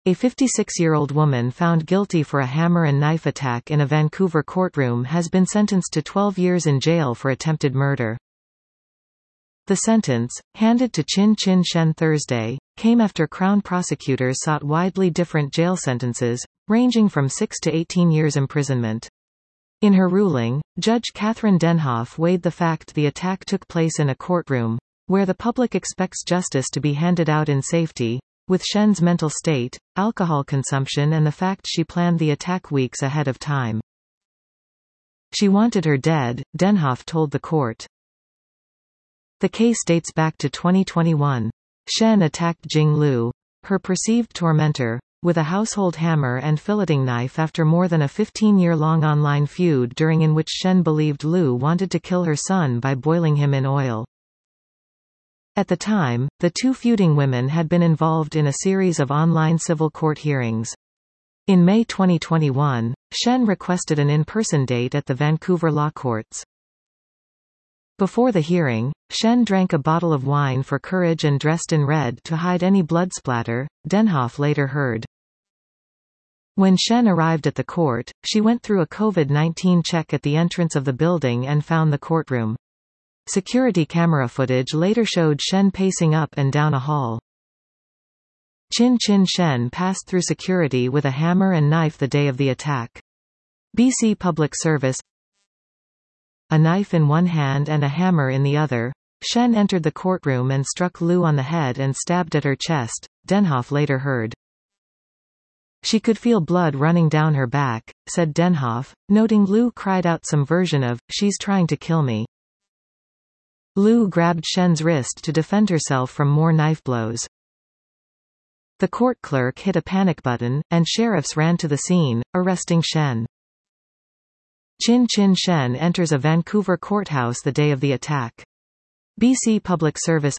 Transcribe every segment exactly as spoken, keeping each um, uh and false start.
A fifty-six-year-old woman found guilty for a hammer and knife attack in a Vancouver courtroom has been sentenced to twelve years in jail for attempted murder. The sentence, handed to Chin Chin Shen Thursday, came after Crown prosecutors sought widely different jail sentences, ranging from six to eighteen years imprisonment. In her ruling, Judge Catherine Denhoff weighed the fact the attack took place in a courtroom, where the public expects justice to be handed out in safety, with Shen's mental state, alcohol consumption and the fact she planned the attack weeks ahead of time. She wanted her dead, Denhoff told the court. The case dates back to twenty twenty-one. Shen attacked Jing Liu, her perceived tormentor, with a household hammer and filleting knife after more than a fifteen-year-long online feud during in which Shen believed Liu wanted to kill her son by boiling him in oil. At the time, the two feuding women had been involved in a series of online civil court hearings. In May twenty twenty-one, Shen requested an in-person date at the Vancouver law courts. Before the hearing, Shen drank a bottle of wine for courage and dressed in red to hide any blood splatter, Denhoff later heard. When Shen arrived at the court, she went through a COVID nineteen check at the entrance of the building and found the courtroom. Security camera footage later showed Shen pacing up and down a hall. Chin Chin Shen passed through security with a hammer and knife the day of the attack. B C Public Service. A knife in one hand and a hammer in the other, Shen entered the courtroom and struck Liu on the head and stabbed at her chest, Denhoff later heard. She could feel blood running down her back, said Denhoff, noting Liu cried out some version of, "She's trying to kill me." Liu grabbed Shen's wrist to defend herself from more knife blows. The court clerk hit a panic button, and sheriffs ran to the scene, arresting Shen. Chin Chin Shen enters a Vancouver courthouse the day of the attack. B C Public Service.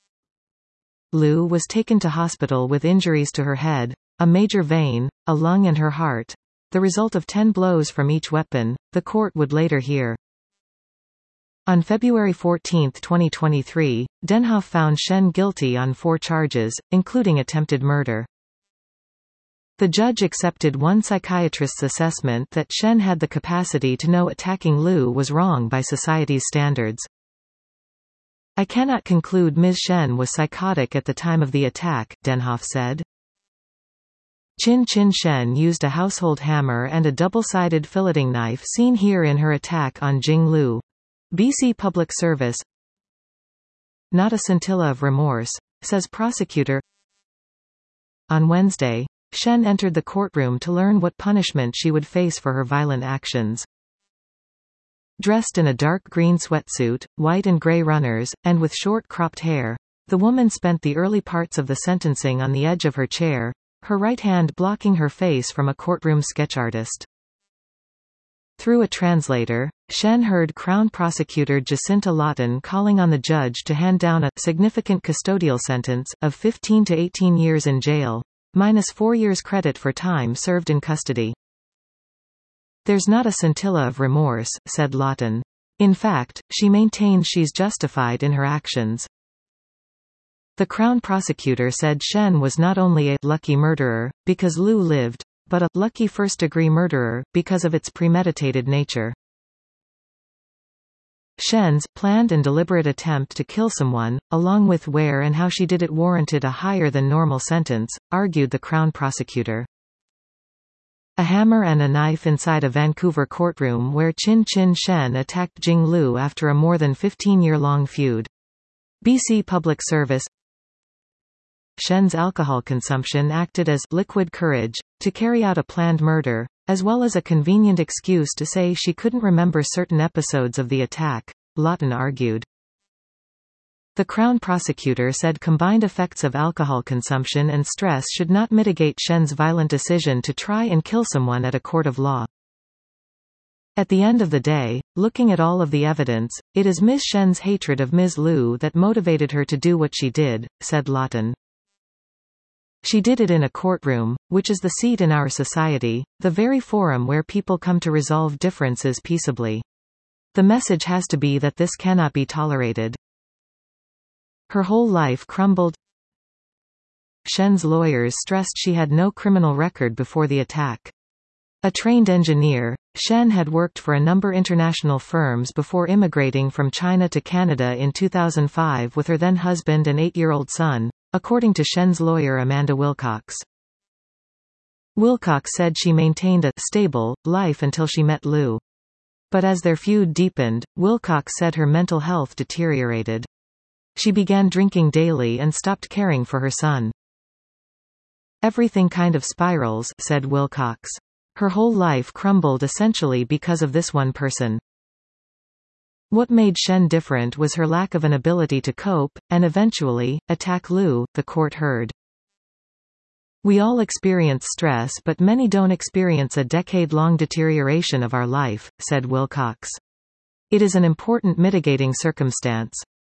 Liu was taken to hospital with injuries to her head, a major vein, a lung and her heart, the result of ten blows from each weapon, the court would later hear. On February fourteenth twenty twenty-three, Denhoff found Shen guilty on four charges, including attempted murder. The judge accepted one psychiatrist's assessment that Shen had the capacity to know attacking Liu was wrong by society's standards. "I cannot conclude Miz Shen was psychotic at the time of the attack," Denhoff said. Chin Chin Shen used a household hammer and a double-sided filleting knife seen here in her attack on Jing Liu. B C Public Service. "Not a scintilla of remorse," says prosecutor. On Wednesday, Shen entered the courtroom to learn what punishment she would face for her violent actions. Dressed in a dark green sweatsuit, white and gray runners, and with short cropped hair, the woman spent the early parts of the sentencing on the edge of her chair, her right hand blocking her face from a courtroom sketch artist. Through a translator, Shen heard Crown Prosecutor Jacinta Lawton calling on the judge to hand down a significant custodial sentence of fifteen to eighteen years in jail, minus four years credit for time served in custody. "There's not a scintilla of remorse," said Lawton. In fact, she maintains she's justified in her actions. The Crown Prosecutor said Shen was not only a lucky murderer, because Liu lived, but a lucky first-degree murderer, because of its premeditated nature. Shen's planned and deliberate attempt to kill someone, along with where and how she did it, warranted a higher-than-normal sentence, argued the Crown Prosecutor. A hammer and a knife inside a Vancouver courtroom where Chin Chin Shen attacked Jing Liu after a more than fifteen-year-long feud. B C Public Service. Shen's alcohol consumption acted as liquid courage to carry out a planned murder, as well as a convenient excuse to say she couldn't remember certain episodes of the attack, Lawton argued. The Crown Prosecutor said combined effects of alcohol consumption and stress should not mitigate Shen's violent decision to try and kill someone at a court of law. At the end of the day, looking at all of the evidence, it is Miz Shen's hatred of Miz Liu that motivated her to do what she did, said Lawton. She did it in a courtroom, which is the seat in our society, the very forum where people come to resolve differences peaceably. The message has to be that this cannot be tolerated. Her whole life crumbled. Shen's lawyers stressed she had no criminal record before the attack. A trained engineer, Shen had worked for a number of international firms before immigrating from China to Canada in two thousand five with her then-husband and eight-year-old son, according to Shen's lawyer Amanda Wilcox. Wilcox said she maintained a «stable» life until she met Liu. But as their feud deepened, Wilcox said her mental health deteriorated. She began drinking daily and stopped caring for her son. "Everything kind of spirals," said Wilcox. Her whole life crumbled essentially because of this one person. What made Shen different was her lack of an ability to cope, and eventually, attack Liu, the court heard. "We all experience stress, but many don't experience a decade-long deterioration of our life," said Wilcox. "It is an important mitigating circumstance."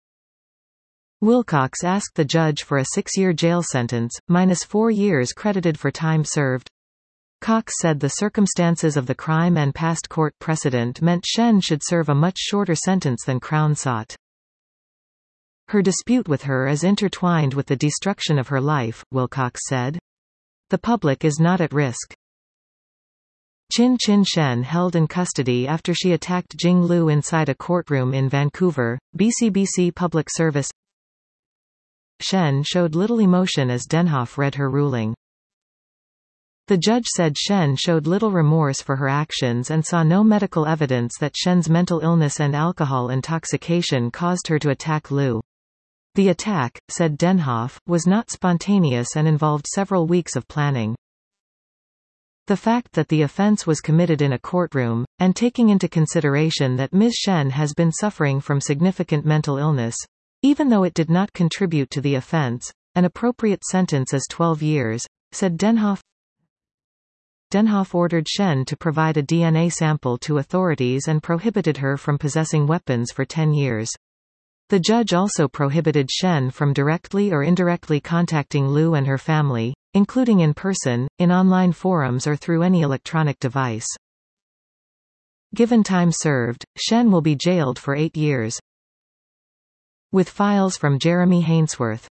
Wilcox asked the judge for a six-year jail sentence, minus four years credited for time served. Cox said the circumstances of the crime and past court precedent meant Shen should serve a much shorter sentence than Crown sought. "Her dispute with her is intertwined with the destruction of her life," Wilcox said. "The public is not at risk." Qin Qin Shen held in custody after she attacked Jing Liu inside a courtroom in Vancouver, B C B C Public Service. Shen showed little emotion as Denhoff read her ruling. The judge said Shen showed little remorse for her actions and saw no medical evidence that Shen's mental illness and alcohol intoxication caused her to attack Liu. The attack, said Denhoff, was not spontaneous and involved several weeks of planning. The fact that the offense was committed in a courtroom, and taking into consideration that Miz Shen has been suffering from significant mental illness, even though it did not contribute to the offense, an appropriate sentence is twelve years, said Denhoff. Denhoff ordered Shen to provide a D N A sample to authorities and prohibited her from possessing weapons for ten years. The judge also prohibited Shen from directly or indirectly contacting Liu and her family, including in person, in online forums or through any electronic device. Given time served, Shen will be jailed for eight years. With files from Jeremy Hainsworth.